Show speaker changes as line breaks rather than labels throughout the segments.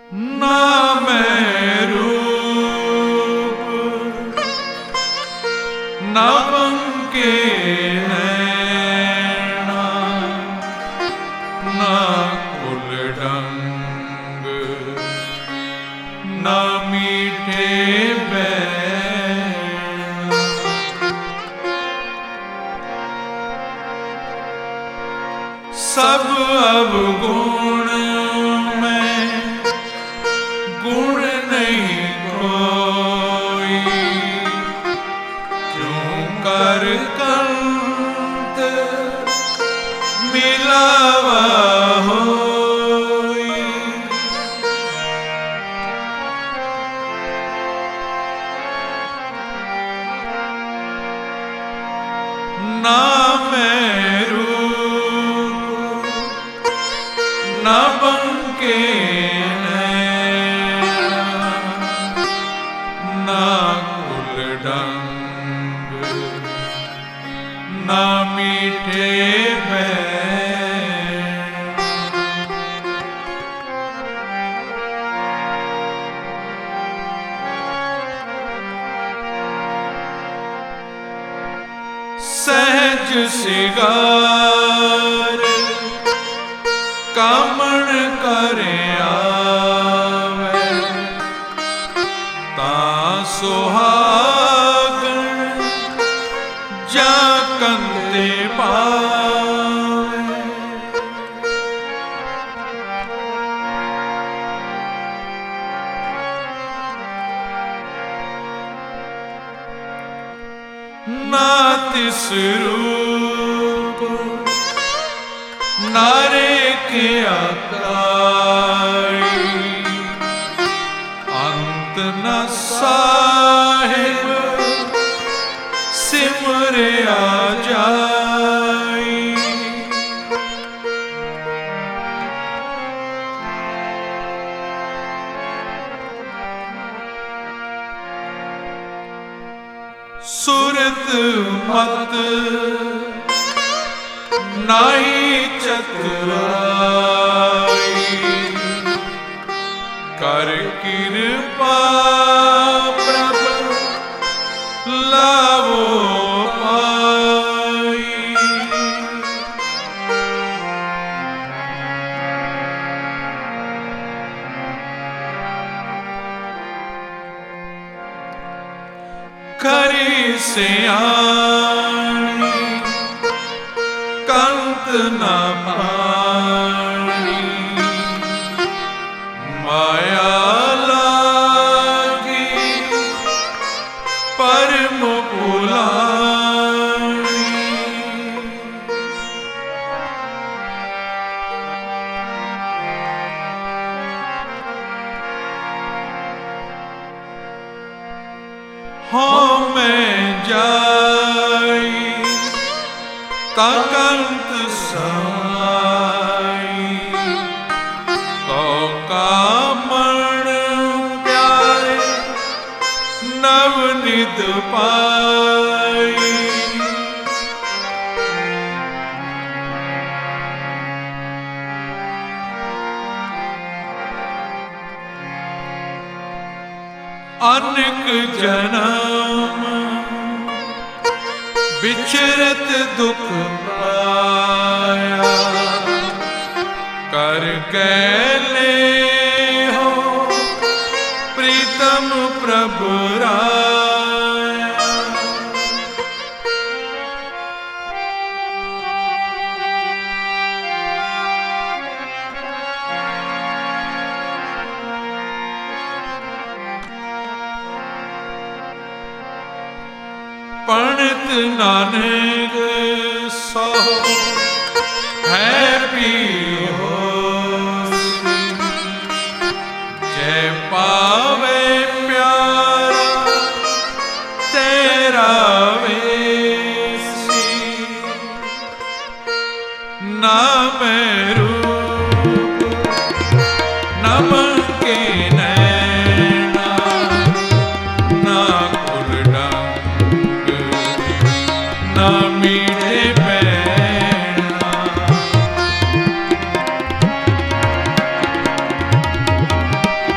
ना मैं रूप ना बंके नैना ना कुलडंग ना मीठे बैन सब अवगुण गुण नहीं कोई क्यों कर कंत मिलावा होई ना मैं रूप ना बंके ना कुलडंग ना मीठे बैन सहज सिगार कामण करे आवे ता सुहागण जा कंते पावे ना तिस रूप नारे के आकाई अंत न साहिब सिमरे आ जाई सुरत मत नाई चतुराई कर कृपा प्रभु लावो पाई करी सियाणी कंत न पाणी माया लागी परम पुलाणी हो मैं जाई कंत समाई तो कामण प्यारे नवनिध पाई अनेक जन्म बिछरत दुख पाया कर कैले हो प्रीतम प्रभु राया पणत नानक सो है पी हो जय पावे प्यारा तेरा वेसी ना मैं रूप ना बंके नैना ना कुलडंग ना मीठे बैना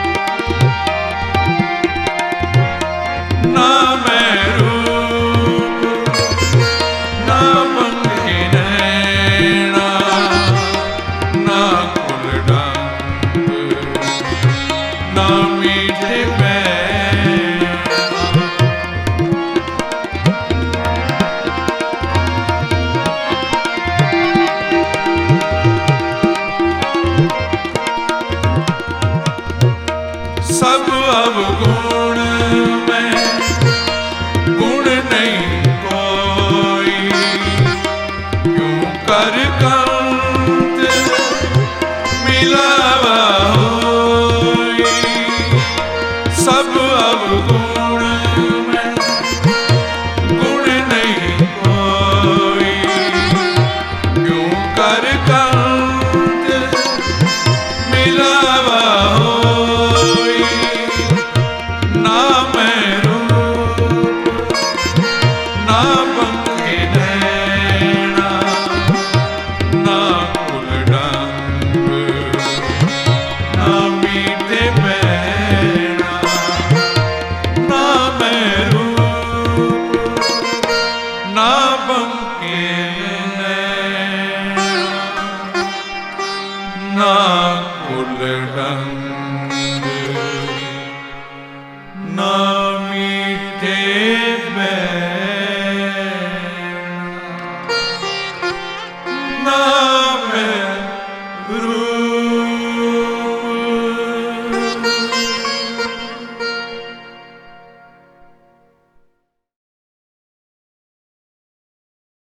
ना मीठे बैना। सब अवगुण में गुण नहीं कोई, क्यों कर कंत मिलावा होई। सब अवगुण में गुण नहीं कोई, क्यों कर कंत मिलावा होई। ना मैं रूप ना पंखे नैना, ना कुल डंग ना मीठे बैना। ना मैं रूप ना पंखे नैना, ना कुल डंग ना